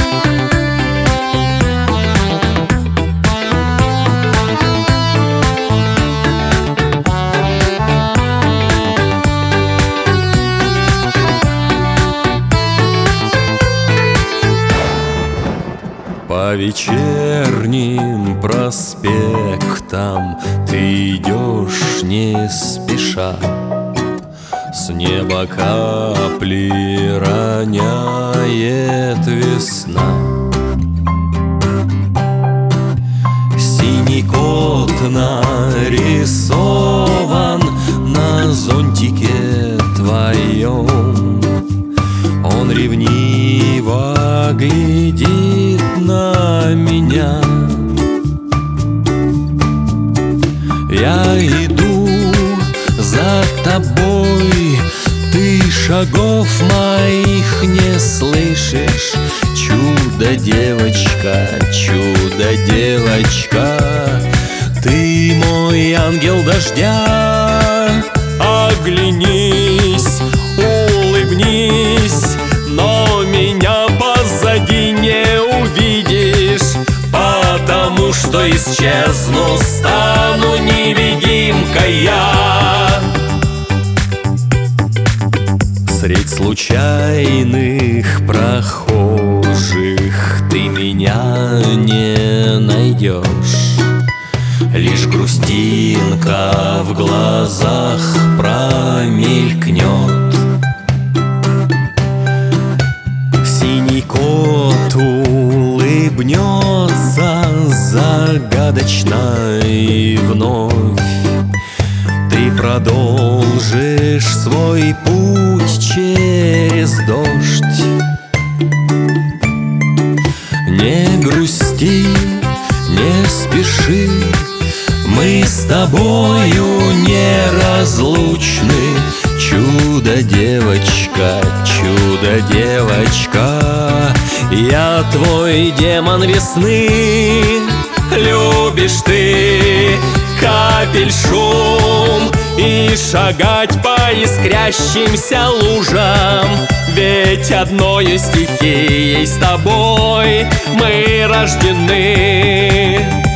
По вечерним проспектам ты идешь не спеша, с неба капли роняет весна. Синий кот нарисован на зонтике твоем, он ревниво глядит на меня. Я иду за тобой, ты шагов моих не слышишь. Чудо-девочка, чудо-девочка, ты мой ангел дождя. Оглянись, улыбнись, но меня позади не увидишь, потому что исчезну, стану невидимкой я. Средь случайных прохожих ты меня не найдешь, лишь грустинка в глазах промелькнет. Синий кот улыбнется загадочно и вновь ты продолжишь свой путь через дождь. Не грусти, не спеши, мы с тобою неразлучны. Чудо-девочка, чудо-девочка, я твой демон весны. Любишь ты капель шум и шагать по искрящимся лужам, ведь одною стихией с тобой мы рождены.